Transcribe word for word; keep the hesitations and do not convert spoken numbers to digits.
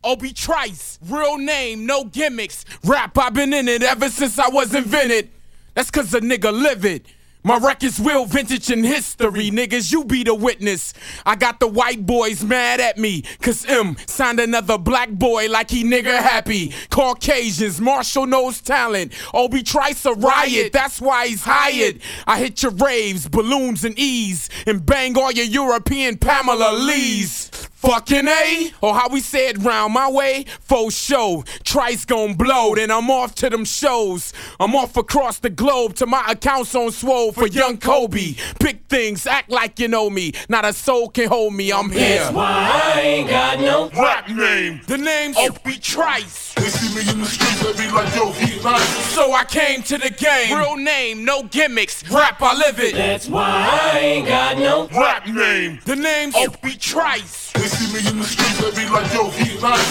Obi Trice, real name, no gimmicks. Rap, I've been in it ever since I was invented. That's cause a nigga live it. My record's real vintage in history, niggas, you be the witness. I got the white boys mad at me, cause M signed another black boy like he nigga happy. Caucasians, Marshall knows talent. Obi Trice a riot, that's why he's hired. I hit your raves, balloons and E's, and bang all your European Pamela Lees. Fucking A, or how we say it round my way, faux show. Trice gon' blow, then I'm off to them shows. I'm off across the globe to my accounts on swole for young Kobe. Big things, act like you know me. Not a soul can hold me, I'm here. That's why I ain't got no rap name. The name's Obi Trice. They see me in the streets, they be like, yo, he nice. So I came to the game. Real name, no gimmicks. Rap, I live it. That's why I ain't got no rap name. The name's Obi Trice. They see me in the streets, they be like, yo, he nice.